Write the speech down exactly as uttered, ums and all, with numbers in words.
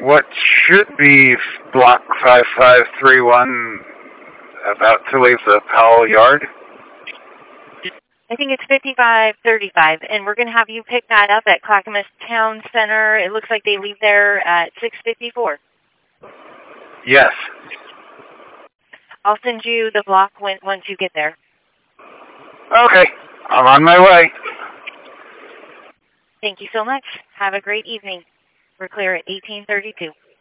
what should be block five five three one about to leave the Powell yard? I think it's fifty-five thirty-five, and we're going to have you pick that up at Clackamas Town Center. It looks like they leave there at six fifty-four. Yes. I'll send you the block when, once you get there. Okay. I'm on my way. Thank you so much. Have a great evening. We're clear at eighteen thirty-two.